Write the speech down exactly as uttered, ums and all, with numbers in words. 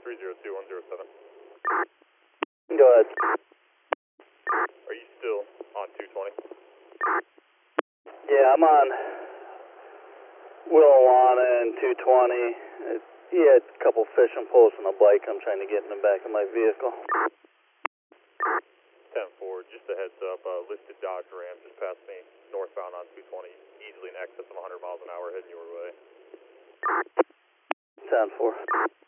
three zero two one zero seven. Go ahead. Are you still on two twenty? Yeah, I'm on Willowana and two twenty. It, he had a couple fishing poles and a bike. I'm trying to get in the back of my vehicle. ten four, just a heads up, uh, listed Dodge Ram just passed me northbound on two twenty, easily in excess of one hundred miles an hour heading your way. ten four.